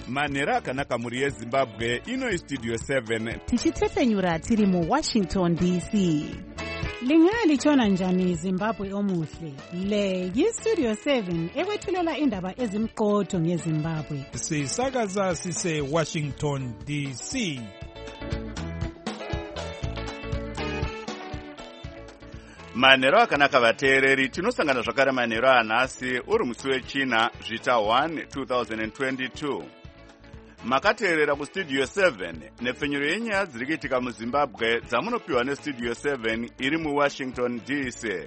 manhero akanaka mhuri yezimbabwe. Ino istudio 7 tichitefenyura tiri muWashington DC. Lingalitshona njani Zimbabwe omuhle? Le yistudio 7 ekwethulela indaba ezimqotho ngeZimbabwe. Sisakaza sise Washington DC. manhero akanaka vateereri, tinosangana zvakare manhero anhasi uri musi wechina zvita 1 2022. Makateerera kustudio 7 nepfenyuro yenyaya dziri kuitika muZimbabwe dzamunopiwa nestudio 7 iri muWashington DC.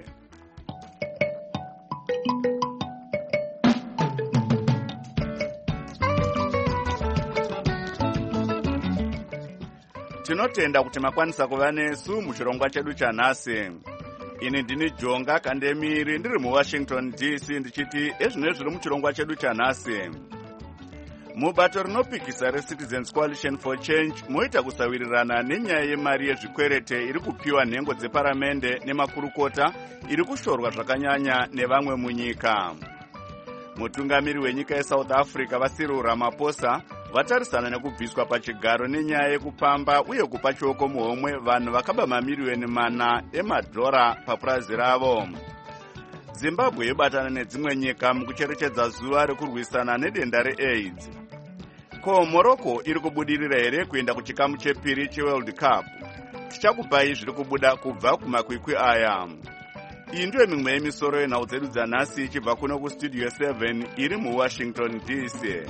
Tinotenda kuti makwanisa kuva nesu muchirongwa chedu chanhasi. Ini ndini Jonga Kandemiri ndiri muWashington DC ndichiti ezvino zviri muchirongwa chedu chanhasi. Mubato rinopikisa reCitizens Coalition for Change moita kusawirirana nenyaya yemari yezvikwerete iri kupiwa nhengo dzeparamende nemakurukota iri kushorwa zvakanyanya nevamwe munyika. Mutungamiri wenyika yeSouth Africa Cyril Ramaphosa vatarisana nekubviswa pachigaro nenyaya yekupamba uye kupa choko muhomwe vanhu vakaba mamiliyoni 4 emadhora papurazi ravo. Zimbabwe yobatana nedzimwe nyika mukucherechedza zuva rekurwisana nedenda reAIDS. Ko Morocco iri kubudirira here kuenda kuchikamu chepiri cheWorld Cup? Tichakupai zviri kubuda kubva kumakwikwi aya. Iyi ndiyo mimwe yemisoro yenhau dzedu dzanhasi ichibva kuno kustudio 7 iri muWashington DC.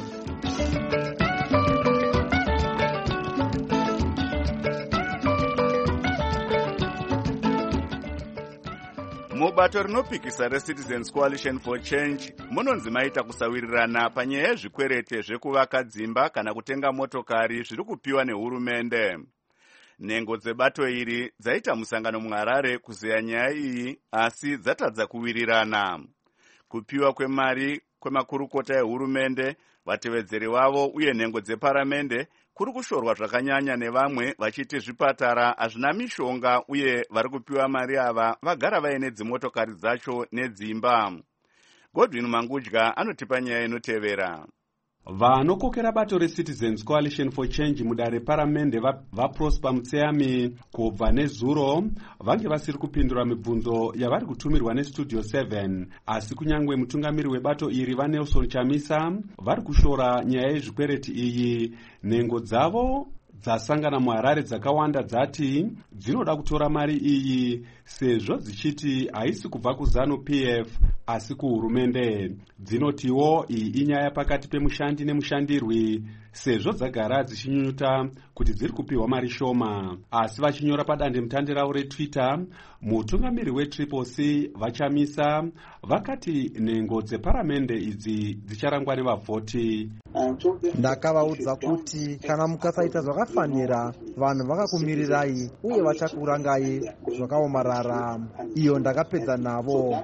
Mubato rinopikisa reCitizens Coalition for Change munonzi maita kusawirirana panyaya yezvikwerete zvekuvaka dzimba kana kutenga motokari zviri kupiwa nehurumende. Nhengo dzebato iri dzaita musangano muHarare kuzeya nyaya iyi, asi dzatadza kuwirirana. Kupiwa kwemari kwemakurukota ehurumende, vatevedzeri vavo uye nhengo dzeparamende kuri kushorwa zvakanyanya nevamwe vachiti zvipatara hazvina mishonga uye vari kupiwa mari ava vagara vaine dzimotokari dzacho nedzimba. Godwin Mangudya anotipa nyaya inotevera. Vanokokera bato reCitizens Coalition for Change mudare paramende vaProsper Mutseyami kubva nezuro vange vasiri kupindura mibvunzo yavari kutumirwa nestudio 7, asi kunyangwe mutungamiri webato iri vaNelson Chamisa vari kushora nyaya yezvikwereti iyi. Nhengo dzavo dzasangana muHarare dzakawanda dzati dzinoda kutora mari iyi sezvo dzichiti haisi kubva kuZANU-PF asi kuhurumende. Dzinotiwo iyi inyaya pakati pemushandi nemushandirwi sezvo dzagara dzichinyunyuta kuti dziri kupiwa mari shoma. Asi vachinyora padandemutande ravo reTwitter, mutungamiri weCCC vaChamisa vakati nhengo dzeparamende idzi dzicharangwa nevavhoti. Ndakavaudza kuti kana mukasaita zvakafanira vanhu vakakumirirai uye vachakurangai zvakaomarara. Iyo ndakapedza navo.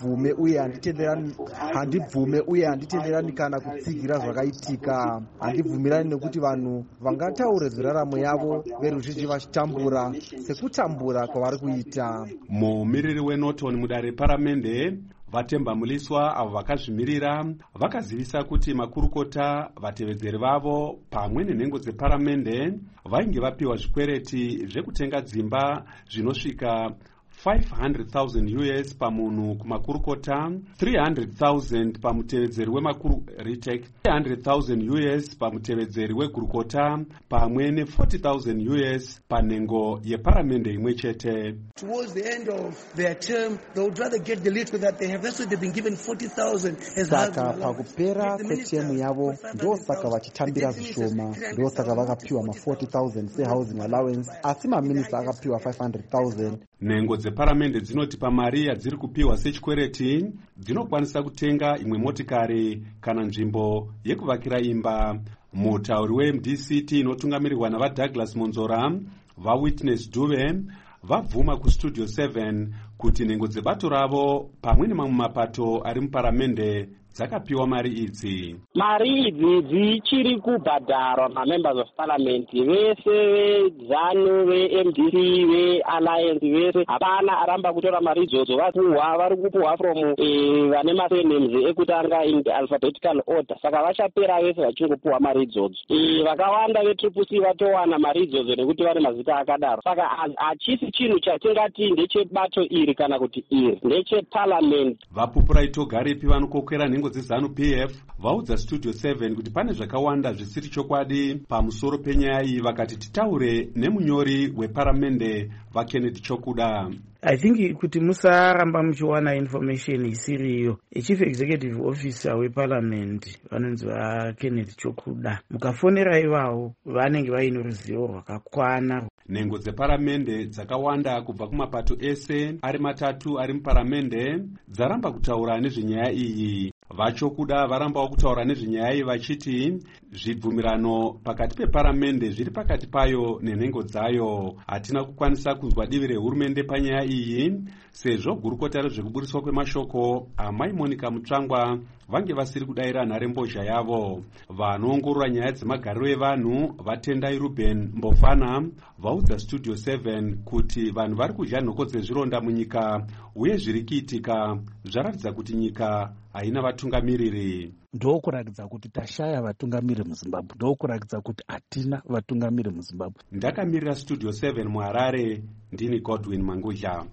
Handibvume uye handitenderani kana kutsigira zvakaitika. Handibvumirani nekuti vanhu vangataure zviraramo yavo veruzhinji vachitambura sekutambura kwavari kuita. Mumiriri weNorton mudare paramende Vatemba Muliswa avo vakazvimirira vakazivisa kuti makurukota, vatevedzeri vavo pamwe nenhengo dzeparamende vainge vapiwa zvikwereti zvekutenga dzimba zvinosvika $500,000 US pamunhu kumakurukota, $300,000 pamutevedzeri $300,000 US pamutevedzeri wegurukota, pamwe $40,000 US panhengo yeparamende imwe chete. Towards the end of their term, they would rather get the little that they have. That's why they've been given $40,000 as saka pakupera kwetemu yavo ndosaka vachitambira zvishoma, ndosaka vakapiwa $40,000 sehousing allowance, asi maminista akapiwa $500,000. Nhengo dzeparamende dzinoti pamari yadziri kupiwa sechikwereti dzinokwanisa kutenga imwe motikari kana nzvimbo yekuvakira imba. Mutauri weMDCT inotungamirirwa navaDouglas Monzora, vaWitness Dube vabvuma kustudio 7 kuti nhengo dzebato ravo pamwe nemamwe mapato ari muparamende dzakapiwa mari idzi. Mari idzi dzichiri kubhadharwa mamembers of parliament vese veZANU, veMDC, veAlliance vese. Hapana aramba kutora mari idzodzo. Vari kupuhwa from vane masurnames ekutanga in alphabetical order. Saka vachapera vese vachingopuhwa mari idzodzo. Vakawanda veTCC vatowana mari idzodzo nekuti vane mazita akadaro. Saka hachisi chinhu chatingati ndechebato iri kana kuti iri ndecheparliament. Vapupurai Togaripi vanokokera nhengo dzeZANU PF vaudza Studio 7 kuti pane zvakawanda zvisiri chokwadi pamusoro penyaya iyi, vakati titaure nemunyori weparamende vaKenneth Chokuda. I think kuti musaramba muchiwana information isiriyo. Chief Executive Officer weParliament vanonzi vaKenneth Chokuda, mukafonera ivavo vanenge vaine ruzivo rwakakwana. Nhengo dzeparamende dzakawanda kubva kumapato ese ari matatu ari muparamende dzaramba kutaura nezvenyaya iyi. VaChokuda varambawo kutaura nezvenyaya iyi vachiti zvibvumirano pakati peparamende zviri pakati payo nenhengo dzayo. Hatina kukwanisa kunzwa divi rehurumende panyaya iyi sezvo gurukota rezvekuburiswa kwemashoko amai Monica Mutsvangwa vange vasiri kudayira nharembozha yavo. Vanoongorora nyaya dzemagariro evanhu vaTendai Ruben Mbofana vaudza Studio 7 kuti vanhu vari kudya nhoko dzezvironda munyika uye zviri kuitika zvaratidza kuti nyika haina vatungamiriri. Ndokuratidza kuti tashaya vatungamiriri muZimbabwe, ndokuratidza kuti hatina vatungamiriri muZimbabwe. Ndakamirira Studio 7 muHarare, ndini Godwin Mangudya.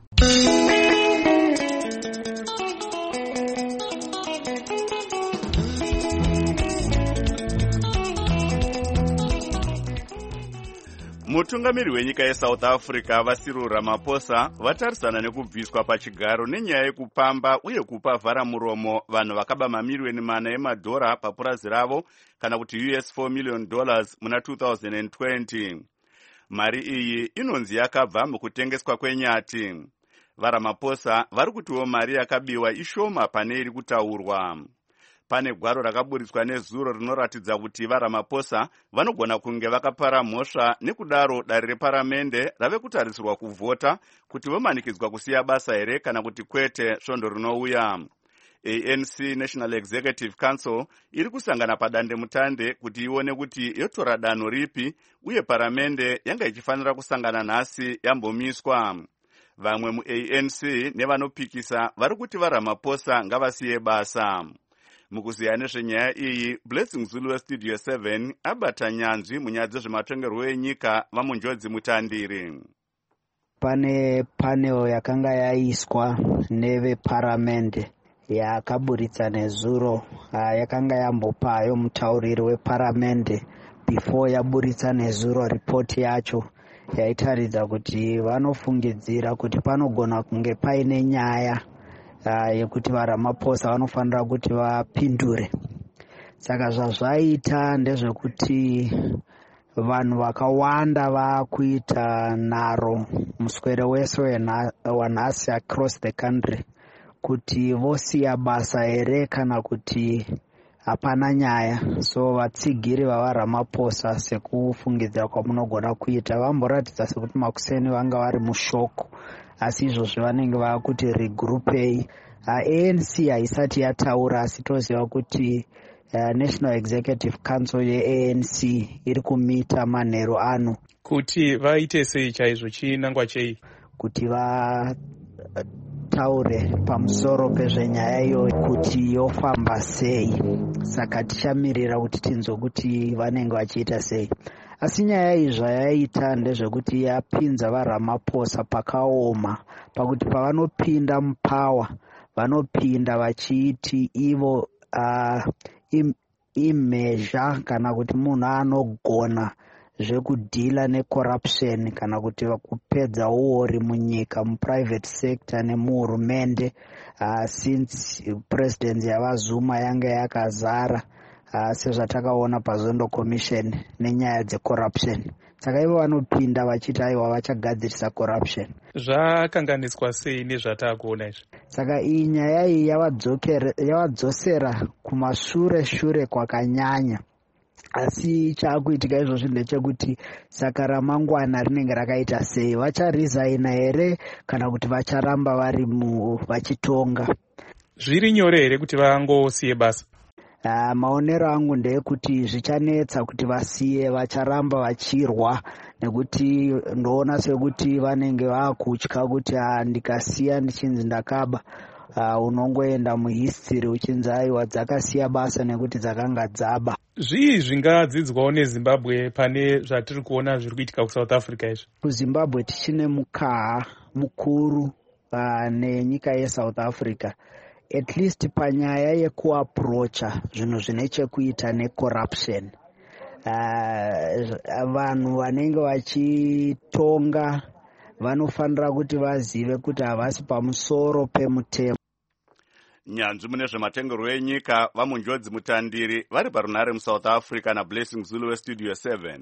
Mutungamiri wenyika yeSouth Africa Cyril Ramaphosa vatarisana nekubviswa pachigaro nenyaya yekupamba uye kupa vharamuromo vanhu vakaba mamiliyoni mana emadhora papurazi ravo kana kuti $4 million muna 2020. Mari iyi inonzi yakabva mukutengeswa kwenyati. VaRamaphosa vari kutiwo mari yakabiwa ishoma pane iri kutaurwa. Pane gwaro rakaburitswa nezuro rinoratidza kuti vaRamaphosa vanogona kunge vakapara mhosva, nekudaro dare reparamende rave kutarisirwa kuvhota kuti vomanikidzwa kusiya basa here kana kuti kwete svondo rinouya. ANC National Executive Council iri kusangana padande mutande kuti ione kuti yotora danho ripi uye paramende yanga ichifanira kusangana nhasi yambomiswa. Vamwe muANC nevanopikisa vari kuti vaRamaphosa ngavasiye basa. Mukuziya nezvenyaya iyi, Blessing Zulu weStudio 7 abata nyanzvi munyaya dzezvematongerwo enyika vamunjodzi mutandiri. Pane panel yakanga yaiswa neveparamende yakaburitsa nezuro yakanga yambopayo mutauriri weparamende before yaburitsa nezuro ripoti yacho yaitaridza kuti vanofungidzira kuti panogona kunge paine nyaya yekuti vaRamaphosa vanofanira kuti vapindure. Saka zvazvaita ndezvekuti vanhu vakawanda vakuita nharo muswere wese wanhasi across the country kuti vosiya basa here kana kuti hapana nyaya. So vatsigiri vaRamaphosa sekufungidzira kwamunogona kuita vamboratidza sekuti makuseni vanga vari mushoko, asi izvozvo vanenge vakuti regroupei. ANC haisati yataura, asi toziva kuti National Executive Council yeANC iri kumita manheru ano. Kuti vaite sei chaizvo, chinangwa chei? Kuti vataure pamusoro pezvenyaya iyoyo kuti yofamba sei. Saka tichamirira kuti tinzwe kuti vanenge vachiita sei. Asi nyaya iyi zvayaita ndezvekuti yapinza vaRamaphosa pakaoma, pakuti pavanopinda mupawa vanopinda vachiti ivo imhezha kana kuti munhu anogona zvekudhila necorruption kana kuti kupedza uori munyika muprivate sector nemuhurumende since presidency yavaZuma yanga yakazara sezvatakaona paZondo Commission nenyaya dzecorruption. Saka ivo vanopinda vachiti aiwa vachagadzirisa corruption. Zvakanganiswa sei nezvatakuona izvi? Saka iyi nyaya iyi yavadzosera kumashure kwakanyanya. asi chaakuitika izvozvi ndechekuti saka ramangwana rinenge rakaita sei, vacharizaina here kana kuti vacharamba vari vachitonga. Zviri nyore here kuti vangosiye basa? Maonero angu ndeyekuti zvichanetsa kuti vasiye, vacharamba vachirwa, nekuti ndoona sekuti vanenge vaakutya kuti ndikasiya ndichinzi ndakaba. Unongoenda muhistory uchinzi aiwa dzakasiya basa nekuti dzakanga dzaba. Zvii zvingadzidzwawo neZimbabwe pane zvatiri kuona zviri kuitika kuSouth Africa izvi? KuZimbabwe tichine mukaha mukuru nenyika yeSouth Africa, at least panyaya yekuaprocha zvinhu zvine chekuita necorruption. Vanhu vanenge vachitonga vanofanira kuti vazive kuti havasi pamusoro pemutemo. Nyanzvi mune zvematengerwo enyika vamunjodzi mutandiri vari parunare muSouth Africa naBlessing Zulu weStudio 7.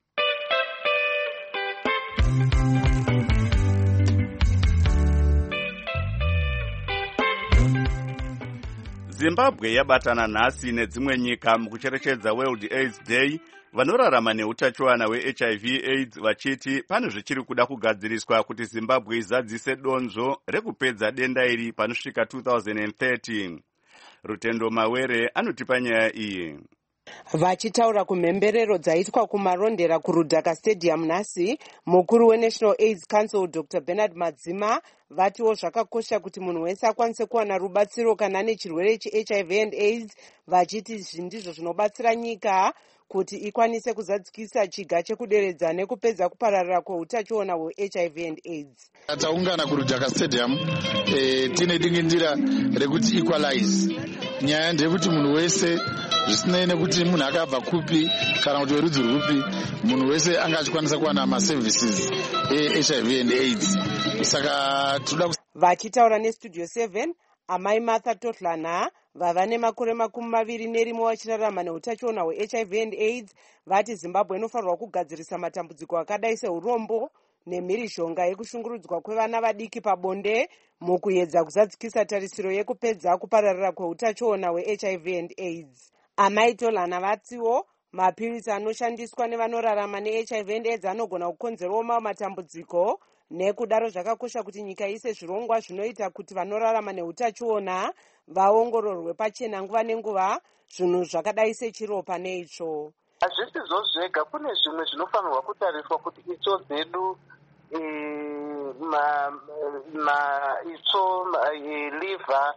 Zimbabwe yabatana nhasi nedzimwe nyika mukucherechedza World AIDS Day. Vanorarama neutachiwana hweHIV/AIDS vachiti pane zvichiri kuda kugadziriswa kuti Zimbabwe izadzise donzvo rekupedza denda iri panosvika 2030. Rutendo Mawere anotipa nyaya iyi. Vachitaura kumhemberero dzaitwa kumarondera kuRudhaka Stadium nhasi, mukuru weNational AIDS Council Dr. Bernard Madzima vatiwo zvakakosha kuti munhu wese akwanise kuwana rubatsiro kana ane chirwere cheHIV and AIDS, vachiti izvi ndizvo zvinobatsira nyika kuti ikwanise kuzadzikisa chiga chekuderedza nekupedza kupararira kweutachiona hweHIV and AIDS. Taungana kuRudhaka Stadium tine dingindira rekuti equalize. Nyaya ndeyekuti munhu wese zvisinei nekuti munhu akabva kupi kana kuti werudzi rwupi, munhu wese anga achikwanisa kuwana maservices eHIV and AIDS. Saka toda vachitaura neStudio 7, amai Martha Totlana vava nemakore 21 vachirarama neutachiona hweHIV and AIDS vati Zimbabwe inofanirwa kugadzirisa matambudziko akadai seurombo nemhirizhonga yekushungurudzwa kwevana vadiki pabonde mukuedza kuzadzikisa tarisiro yekupedza kupararira kweutachiona hweHIV and AIDS. Amai Totlana vatiwo mapirisi anoshandiswa nevanorarama neHIV and AIDS anogona kukonzerawo mamwe matambudziko. Nekudaro zvakakosha kuti nyika ise zvirongwa zvinoita kuti vanorarama neutachiona vaongororwe pachena nguva nenguva, zvinhu zvakadai sechiropa neitsvo. Hazvisizvo zvega, kune zvimwe zvinofanirwa kutariswa kuti itsvo dzedu, itsvo, liver,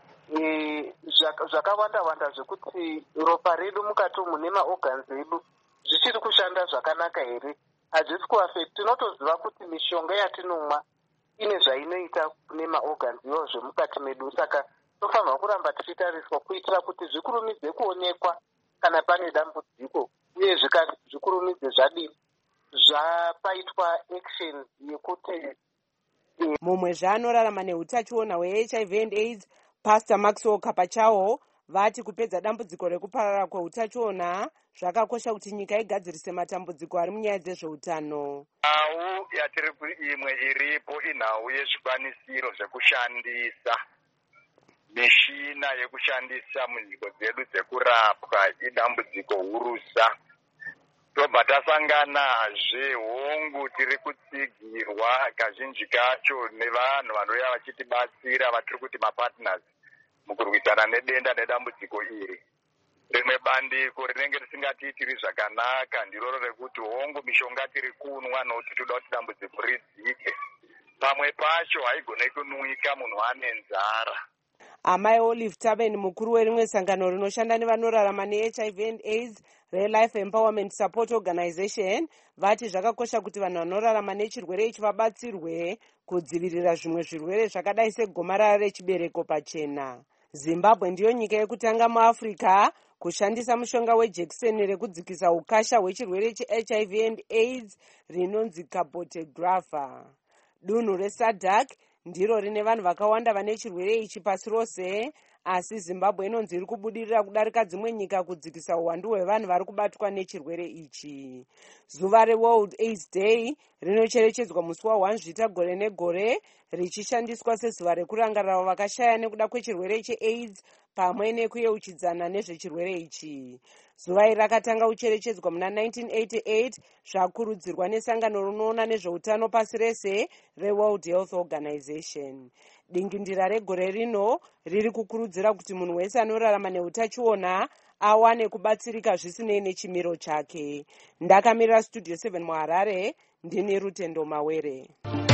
zvakawanda zvekuti ropa redu mukati mune maorgans edu zvichiri kushanda zvakanaka here. Hazvisi kuafekti. Tinotoziva kuti mishonga yatinomwa ine zvainoita kune maorgans iwo zvemukati medu, saka tofanirwa kuramba tichitariswa kuitira kuti zvikurumidze kuonekwa kana pane dambudziko, uye zvikurumidze zvadini zvapaitwa action yekuti. Mumwe zvaanorarama neutachiona hweHIV and AIDS, Pastor Maxwell Kapachawo vati kupedza dambudziko rekuparara kweutachiona zvakakosha kuti nyika igadzirise matambudziko ari munyaya dzezveutano. Nhau yatiri imwe iripo inhau yezvikwanisiro zvekushandisa, mishina yekushandisa munzvimbo dzedu dzekurapwa idambudziko hurusa. Tobva tasanganazve hongu tiri kutsigirwa kazhinji kacho nevanhu vanouya vachitibatsira vatiri kuti mapartners mukurwisana nedenda nedambudziko iri. Rimwe bandiko rinenge risingatiitiri zvakanaka ndiroro rekuti hongu mishonga tiri kunwa nokuti toda kuti dambudziko ridzike. Pamwe pacho haigone kunwika munhu ane nzara. Amai Olive Taben, mukuru werimwe sangano rinoshanda nevanorarama neHIV and AIDS reLife Empowerment Support Organization, vati zvakakosha kuti vanhu vanorarama nechirwere ichi vabatsirwe kudzivirira zvimwe zvirwere zvakadai segomarara rechibereko pachena. Zimbabwe ndiyo nyika yekutanga muAfrica kushandisa mushonga wejekiseni rekudzikisa ukasha hwechirwere cheHIV and AIDS rinonzi cabotegravir. Dunhu reSADC ndiro rine vanhu vakawanda vane chirwere ichi pasi rose, asi Zimbabwe inonzi iri kubudirira kudarika dzimwe nyika kudzikisa uwandu hwevanhu vari kubatwa nechirwere ichi. Zuva reWorld AIDS Day rinocherechedzwa musi wa1 Zvita gore negore, richishandiswa sezuva rekurangarira vakashaya nekuda kwechirwere cheAIDS pamwe nekuyeuchidzana nezvechirwere ichi. Zuva iri rakatanga kucherechedzwa muna 1988 zvakurudzirwa nesangano rinoona nezveutano pasi rese reWorld Health Organization. Dingindira regore rino riri kukurudzira kuti munhu wese anorarama neutachiona awane kubatsirika zvisinei nechimiro chake. Ndakamirira Studio 7 muHarare, ndini Rutendo Mawere.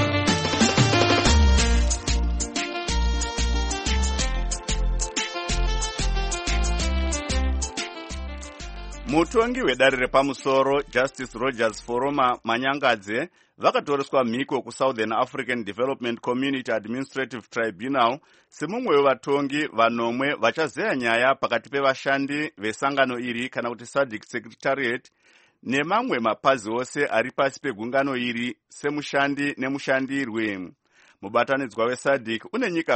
Mutongi wedare repamusoro Justice Rogers Foroma Manyangadze vakatoreswa mhiko kuSouthern African Development Community Administrative Tribunal semumwe wevatongi vanomwe vachazeya nyaya pakati pevashandi vesangano iri kana kuti SADC Secretariat nemamwe mapazi ose ari pasi pegungano iri semushandi nemushandirwe. Mubatanidzwa weSADC une nyika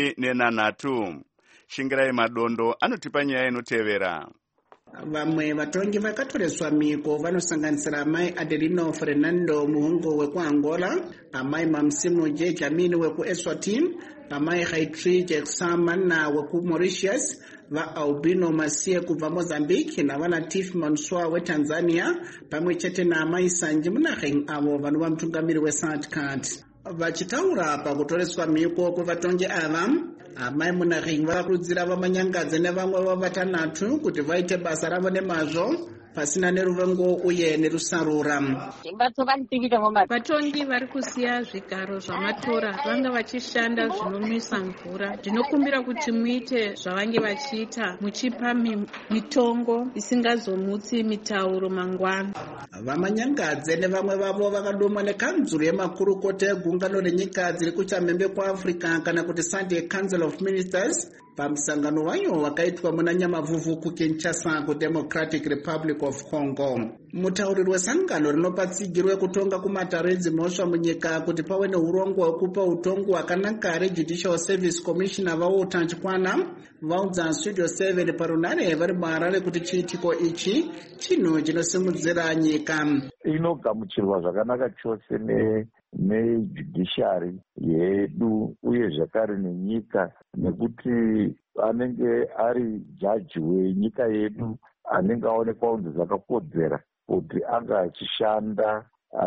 18. Shingirai Madondo anotipa nyaya inotevera. Vamwe vatongi vakatoreswa mhiko vanosanganisira amai Adelino Fernando Muhungo wekuAngola, amai Mamsimo J. Jamini wekuEswatini, amai Haitri Jeksamana wekuMauritius, vaAlbino Masie kubva Mozambique navanaTiff Manswa weTanzania, pamwe chete naamai Sanji Munaheng avo vanova mutungamiri weSADC. Vachitaura pakutoreswa mhiko kuvatongi ava, amai Munaheng vakakurudzira vamanyangadze nevamwe vatanhatu kuti vaite basa ravo nemazvo pasina neruvengo uye nerusarura. Vatongi vari kusiya zvigaro zvamatora vanga vachishanda zvinomwisa mvura. Ndinokumbira kuti muite zvavange vachiita muchipa mitongo isingazomutsi mitauro mangwana. Vamanyangadze nevamwe vavo vakadomwa nekanzuro yemakurukota egungano renyika dziri kuchamhembe kuAfrica kana kuti Sunday Council of Ministers pamusangano wayo wakaitwa muna Nyamavhuvhu kuKinshasa kuDemocratic Republic of Congo. Mutauriri wesangano rinopa tsigiro yekutonga kumatare edzimhosva munyika kuti pave neurongwa hwekupa utongo hwakanaka reJudicial Service Commissioner vautachikwana vaudza Studio 7 parunare vari muHarare kuti chiitiko ichi chinhu chinosimudzira nyika. Inogamuchirwa zvakanaka chose nejudiciary yedu uye zvakare nenyika, nekuti anenge ari jaji wenyika yedu anenge aonekwa kunzi zvakakodzera kuti anga achishanda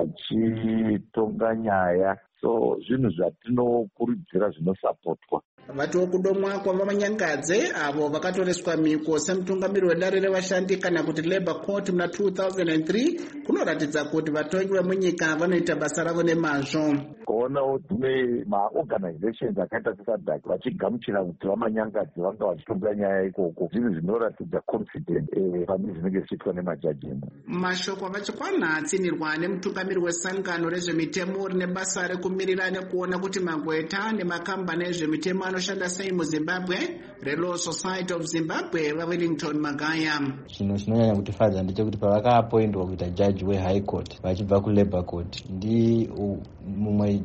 achitonga nyaya. So zvinhu zvatinokurudzira zvinosapotwa. Vatiwo kudomwa kwavamanyangadze avo vakatoreswa mhiko semutungamiri wedare revashandi kana kuti Labour Court muna 2003 kunoratidza kuti vatongi vemunyika vanoita basa ravo nemazvo. Kuonawo dzimwe maorganizations akaita seSADC vachigamuchira kuti vamanyangadzi vanga vachitonga nyaya ikoko, zvinhu zvinoratidza confidence pane zvinenge zvichiitwa nemajaji. Mashoko vachikwana atsinirwa nemutungamiri wesangano rezvemitemo rine basa rekumirira nekuona kuti magweta nemakambani ezvemitemo anoshanda sei muZimbabwe, reLaw Society of Zimbabwe vaWellington Magaya. Chinhu chinonyanya kutifadza ndechekuti pavakaapoindwa kuita jaji weHigh Court vachibva kuLabour Court ndi mumwe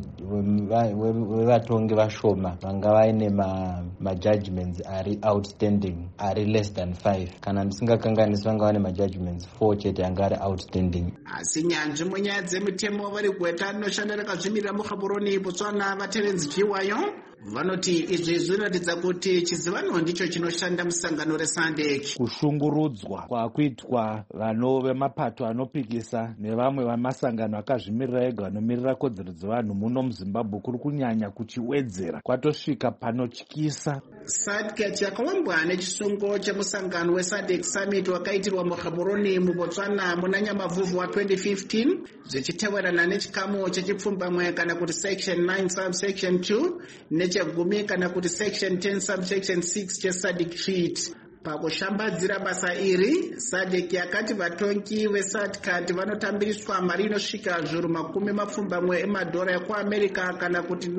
wevatongi vashoma vanga vaine majudgments ari outstanding ari less than 5, kana ndisingakanganisi vanga vane majudgments 4 chete anga ari outstanding. Asi nyanzvi munyaya dzemitemo vari gweta rinoshanda rakazvimirira muGaborone Botswana vaTerence Chiwayo vanoti izvi zvinoratidza kuti chizivano ndicho chinoshanda musangano reSADC. Kushungurudzwa kwakuitwa vanove mapato anopikisa nevamwe vamasangano akazvimirira ega vanomirira kodzero dzevanhu muno muZimbabwe kuri kunyanya kuchiwedzera kwatosvika panotyisa. SADC yakawambwa nechisungo chemusangano weSADC Summit wakaitirwa muGaborone muBotswana muna Nyamavhuvhu wa2015 zvichiteverana nechikamu chechipfumbamwe kana kuti section 9 subsection 2 nechegumi kana kuti section 10 subsection 6 cheSADC Treaty. Pakushambadzira basa iri, SADC yakati vatongi veSADC vanotambiriswa mari inosvika zviuru makumi mapfumbamwe emadhora ekuAmerica kana kuti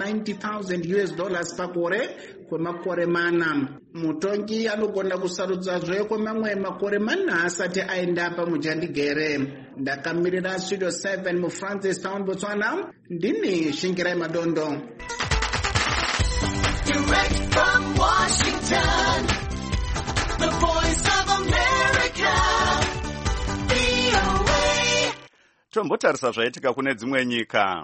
$90,000 pakore kwemakore mana. Mutongi anogona kusarudzazve kwemamwe makore mana asati aenda pamujandigere. Ndakamirira Studio 7 muFrancis Town, Botswana, ndini Shingirai Madondo. Direct from Washington, the voice of America, VOA. Tombotarisa zvaitika kune dzimwe nyika.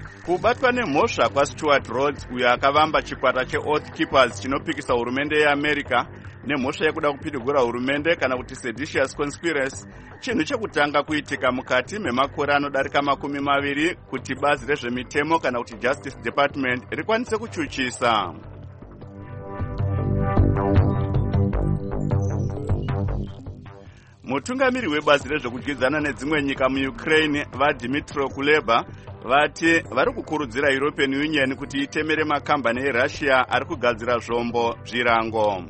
Kubatwa nemhosva kwaStuart Rhodes uyo akavamba chikwata cheOath Keepers chinopikisa hurumende yeAmerica nemhosva yekuda kupidigura hurumende kana kuti seditious conspiracy chinhu chekutanga kuitika mukati memakore anodarika 20 kuti bazi rezvemitemo kana kuti Justice Department rikwanise kuchuchisa. Mutungamiri webazi rezvekudyidzana nedzimwe nyika muUkraine vaDmytro Kuleba vati vari kukurudzira European Union kuti itemere makambani eRussia ari kugadzira zvombo zvirango.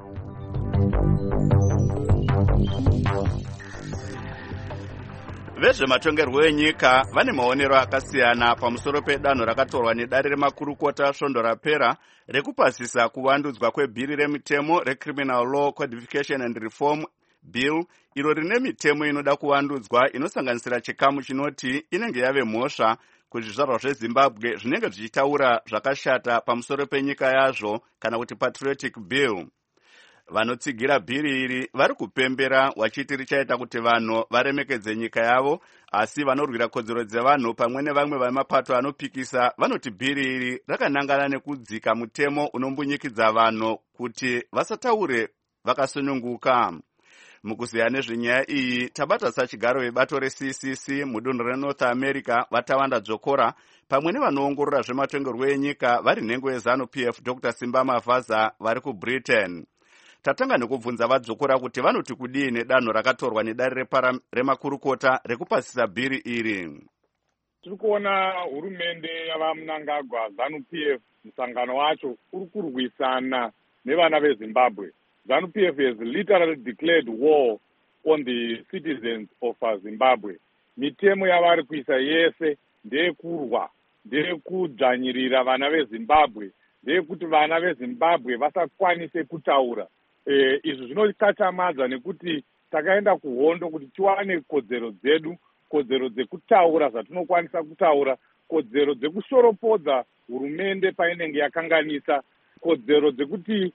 Vezvematongerwo enyika vane maonero akasiyana pamusoro pedanho rakatorwa nedare remakurukota svondo rapera rekupasisa kuvandudzwa kwebhiri remitemo reCriminal Law Codification and Reform Bill iro rine mitemo inoda kuvandudzwa inosanganisira chikamu chinoti inenge yave mhosva kuzvizvarwa zveZimbabwe zvinenge zvichitaura zvakashata pamusoro penyika yazvo kana kuti patriotic bill. Vanotsigira bhiri iri vari kupembera vachiti richaita kuti vanhu varemekedze nyika yavo, asi vanorwira kodzero dzevanhu pamwe nevamwe vemapato anopikisa vanoti bhiri iri rakanangana nekudzika mutemo unombunyikidza vanhu kuti vasataure vakasununguka. Mukuziya nezvenyaya iyi tabata sachigaro webato reCCC mudunhu reNorth America vatawanda dzokora pamwe nevanoongorora zvematongerwo enyika vari nhengo yeZANU-PF Dr. Simba Mavaza vari kuBritain. Tatanga nekubvunza vadzokora kuti vanoti kudii nedanho rakatorwa nedare remakurukota rekupasisa bhiri iri. Tiri kuona hurumende yavaMnangagwa ZANU-PF musangano wacho uri kurwisana nevana veZimbabwe. ZANU-PF has literally declared war on the citizens of Zimbabwe. Mitemo yavari kuisa yese ndeyekurwa, ndeyekudzvanyirira vana veZimbabwe, ndeyekuti vana veZimbabwe vasakwanise kutaura. Izvi zvinokatyamadza nekuti takaenda kuhondo kuti tiwane kodzero dzedu, kodzero dzekutaura zvatinokwanisa kutaura, kodzero dzekushoropodza hurumende painenge yakanganisa, kodzero dzekuti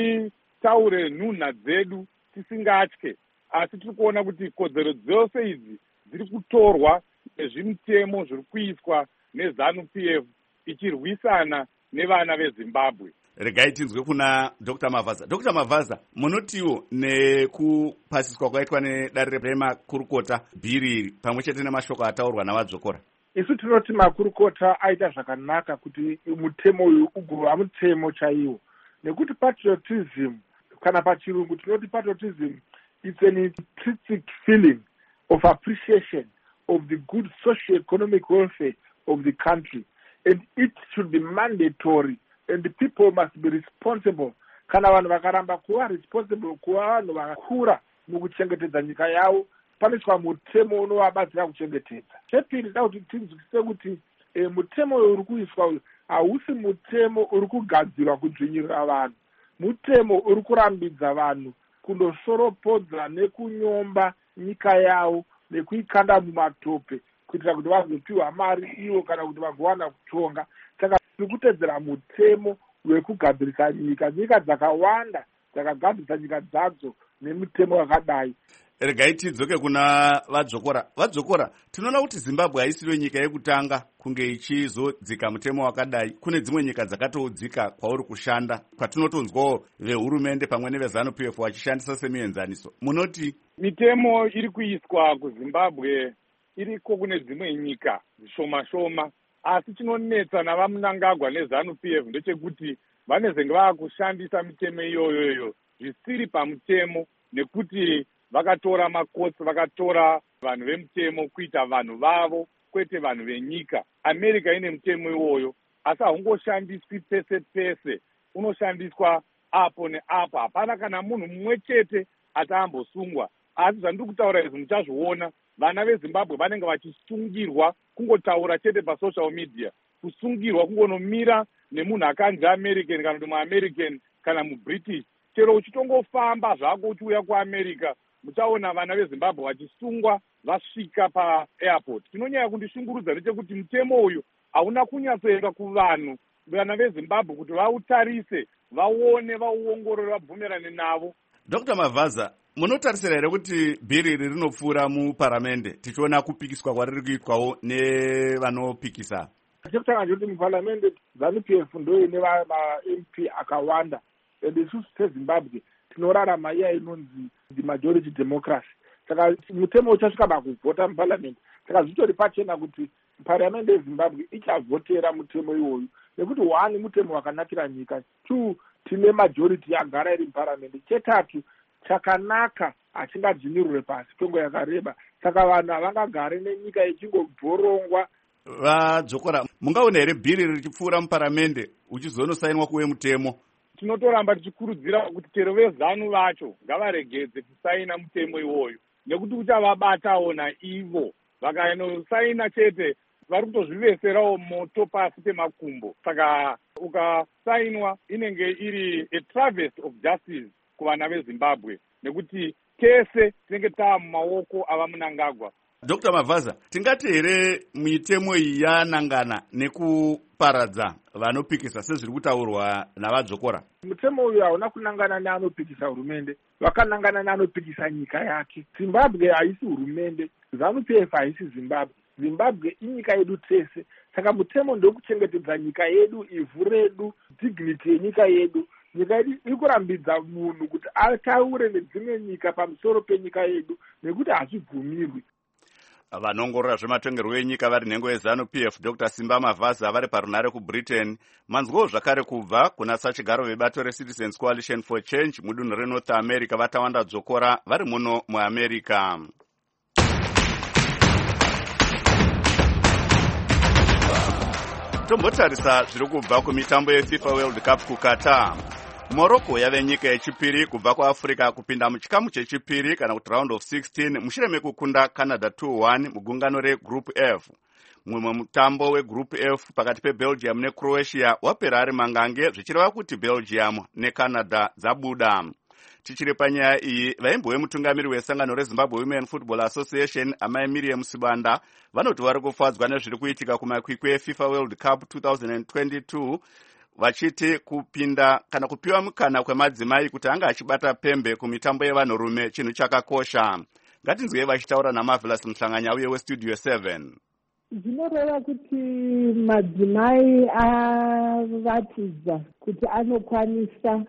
taure nhunha dzedu tisingatye. Asi tiri kuona kuti kodzero dzose idzi dziri kutorwa nezvimitemo zviri kuiswa neZANU-PF ichirwisana nevana veZimbabwe. Regai tinzwe kuna Dr. Mavaza. Dr. Mavaza, munotiwo nekupasiswa kwaitwa nedare remakurukota bhiri iri pamwe chete nemashoko ataurwa navadzokora? Isu tinoti makurukota aita zvakanaka kuti mutemo uyu ugova mutemo chaiwo, nekuti patriotism kana pachirungu tinoti patriotism it's an intrinsic feeling of appreciation of the good socio-economic welfare of the country, and it should be mandatory and the people must be responsible. Kana vanhu vakaramba kuva responsible, kuva vanhu vakura mukuchengetedza nyika yavo, paniswa mutemo unovabatsira kuchengetedza. Chepiri da kuti tinzwisise kuti mutemo uri kuiswa uyu hausi mutemo uri kugadzirwa kudzvinyirira vanhu, mutemo uri kurambidza vanhu kundoshoropodza nekunyomba nyika yavo nekuikanda mumatope kuitira kuti vazopiwa mari ivo kana kuti vagowana kutonga. Saka tiri kutedzera mutemo wekugadzirisa nyika. Nyika dzakawanda dzakagadzirisa nyika dzadzo nemutemo wakadai. Regai tidzoke kuna vadzokora. Vadzokora, tinoona kuti Zimbabwe haisiro nyika yekutanga kunge ichizodzika mutemo wakadai. Kune dzimwe nyika dzakatodzika kwauri kushanda, kwatinotonzwawo vehurumende pamwe neveZANU-PF vachishandisa semienzaniso. Munoti mitemo iri kuiswa kuZimbabwe iriko kune dzimwe nyika zvishoma-shoma, asi chinonetsa navaMnangagwa neZANU-PF ndechekuti vanezenge vakushandisa mitemo iyoyoyo zvisiri pamutemo, nekuti vakatora makotsi, vakatora vanhu vemutemo kuita vanhu vavo kwete vanhu venyika. America ine mutemo iwoyo, asi haungoshandiswi pese pese, unoshandiswa apo neapo. Hapana kana munhu mumwe chete ataambosungwa. Asi zvandiri kutaura izvi muchazviona, vana veZimbabwe vanenge vachisungirwa kungotaura chete pasocial media, kusungirwa kungonomira nemunhu akanzi American kana kuti muAmerican kana muBritish. Chero uchitongofamba zvako uchiuya kuAmerica muchaona vana veZimbabwe vachisungwa vasvika paairport. Chinonyanya kundishungurudza ndechekuti mutemo uyu hauna kunyatsoenda kuvanhu vana veZimbabwe kuti vautarise, vaone, vauongorore, vabvumirane navo. Dr. Mavaza, munotarisira here kuti bhiri iri rinopfuura muparamende tichiona kupikiswa kwariri kuitwawo nevanopikisa? chekutanga ndoti muparliamente ZANU-PF ndo ine ma-MP akawanda, and isusu sezimbabwe tinorarama iya inonzi majority democracy. Saka mutemo uchasvika pakuvhota muparliament, saka zvitori pachena kuti parliament yezimbabwe ichavhotera mutemo iwoyu, nekuti 1 mutemo wakanakira nyika, 2 tine majority yagara iri muparliament, chetatu chakanaka hachingadzvinyirwe pasi kwenguva yakareba. Saka vanhu havangagare nenyika ichingobhorongwa. Vadzokora, mungaona here bhiri richipfuura muparamende uchizonosainwa kuwe mutemo? Tinotoramba tichikurudzira kuti chero vezanu vacho ngavaregedze kusaina mutemo iwoyu, nekuti uchavabatawo naivo. Vakainosaina chete vari kutozviveserawo moto pasi pemakumbo. Saka ukasainwa inenge iri a travesty of justice kuvana veZimbabwe, nekuti tese tinenge taa mumaoko ava Mnangagwa. Dr. Mavaza, tingati here mitemo iyi yanangana nekuparadza vanopikisa sezviri kutaurwa navadzokora? Mutemo uyu hauna kunangana neanopikisa hurumende, vakanangana neanopikisa nyika yake. Zimbabwe haisi hurumende, ZANU-PF haisi Zimbabwe. Zimbabwe inyika yedu tese. Saka mutemo ndokuchengetedza nyika yedu, ivhu redu, dignity yenyika yedu. Nyika yedu iri kurambidza munhu kuti ataure nedzimwe nyika pamusoro penyika yedu, nekuti hazvibvumirwi. Vanongorora zvematongerwo enyika vari nhengo yeZANU-PF Dr. Simba Mavaza vari parunare kuBritain. Manzwawo zvakare kubva kuna sachigaro vebato reCitizens Coalition for Change mudunhu reNorth America vatawanda dzokora vari muno muAmerica. Tombotarisa zviri kubva kumitambo yeFIFA World Cup kuQatar. Morocco yave nyika yechipiri kubva kuAfrica kupinda muchikamu chechipiri kana kuti round of 16 mushure mekukunda Canada 2-1 mugungano reGroup F. Mumwe mutambo weGroup F pakati peBelgium neCroatia wapera ari mangange zvichireva kuti Belgium neCanada dzabuda. Tichiri panyaya iyi, vaimbo vemutungamiri wesangano reZimbabwe Women Football Association amai Miriam Sibanda vanoti vari kufadzwa nezviri kuitika kumakwikwi eFIFA World Cup 2022, vachiti kupinda kana kupiwa mukana kwemadzimai kuti anga achibata pembe kumitambo yevanhurume chinhu chakakosha. Ngatinzwei vachitaura naMarvelous Mhlanganya uye weStudio 7. Zvinoreva kuti madzimai avatidza kuti anokwanisa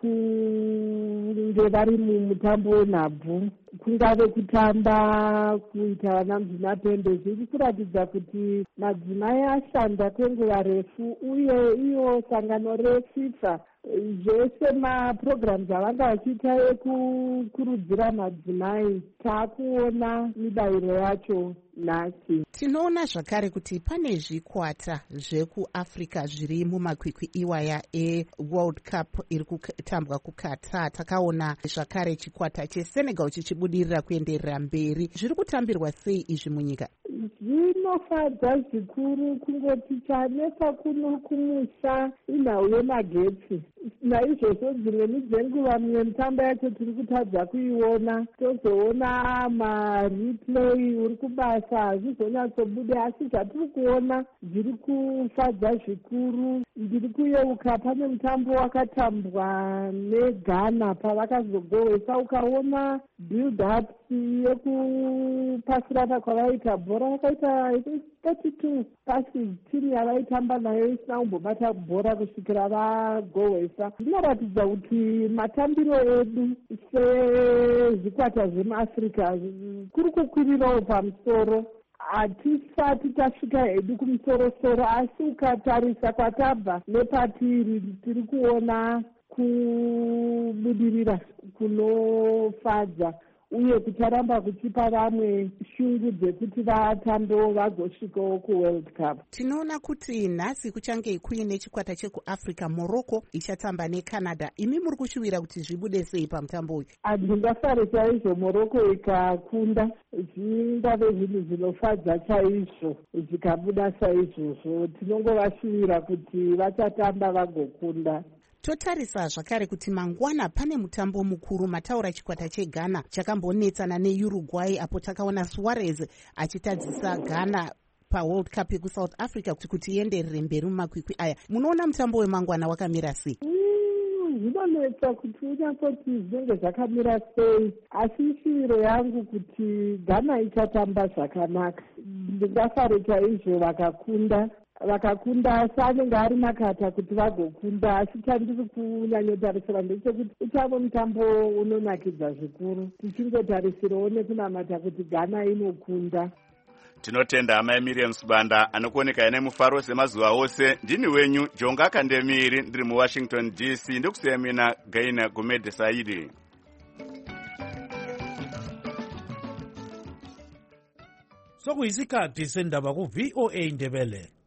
kunge vari mumutambo wenhabvu, kungave kutamba, kuita vanamuzvinapembe, zviri kuratidza kuti madzimai ashanda kwenguva refu, uye iyo sangano reFIFA zvese mapurogiramu avanga vachiita ekukurudzira madzimai taakuona mibayiro yacho nhasi. Tinoona zvakare kuti pane zvikwata zvekuAfrica zviri mumakwikwi iwaya eWorld Cup iri kutambwa kuQatar. Takaona zvakare chikwata cheSenegal chichibudirira kuenderera mberi. Zviri kutambirwa sei izvi munyika? Zvinofadza zvikuru kungoti chanesa kuno kumusha inhau yemagetsi. Naizvozvo dzimweni dzenguva mimwe mitambo yacho tiri kutadza kuiona, tozoona mareplay uri kubasa hazvizonyatsobude, asi zvatiri kuona zviri kufadza zvikuru. Ndiri kuyeuka pane mutambo wakatambwa neGhana pavakazogowesa, ukaona build up yekupasirana kwavaita bhora vakaita 32 passes, timu yavaitamba nayo isina kumbobata bhora kusvikira vagowesa. Zvinoratidza kuti matambiro edu sezvikwata zvemuAfrica kuri kukwirirawo pamusoro. Hatisati tasvika hedu kumusorosoro, asi ukatarisa kwatabva nepatiri tiri kuona kubudirira kunofadza, uye kucharamba kuchipa vamwe shungu dzekuti vatambewo vagosvikawo kuWorld Cup. Tinoona kuti nhasi kuchange kuine chikwata chekuAfrica, Morocco ichatamba neCanada. Imi muri kushuvira kuti zvibude sei pamutambo uyu? Handingafare chaizvo Morocco ikakunda, zvingave zvinhu zvinofadza chaizvo zvikabuda saizvozvo. Tinongovashuvira kuti vachatamba vagokunda. Totarisa zvakare kuti mangwana pane mutambo mukuru. Mataura chikwata cheGhana chakambonetsana neUruguay, apo takaona Suarez achitadzisa Ghana paWorld Cup yekuSouth Africa kuti ienderere mberi mumakwikwi aya. Munoona mutambo wemangwana wakamira sei? Zvinonetsa kuti unyatsoti zvinenge zvakamira sei, asi ishuviro yangu kuti Ghana ichatamba zvakanaka. Ndingafare chaizvo vakakunda, vakakunda saanenge ari makata kuti vagokunda. Asi chandiri kunyanyotarisira ndechekuti uchavo mutambo unonakidza zvikuru, tichingotarisirawo nekunamata kuti Ghana inokunda. Tinotenda amai Miriam Subanda anokuoneka ine mufaro semazuva ose. Ndini wenyu Jonga Kandemiri, ndiri muWashington DC, ndokusiyamina Gaina Gomede Saidi. Sokuyisikhathi sendaba ku VOA Ndebele.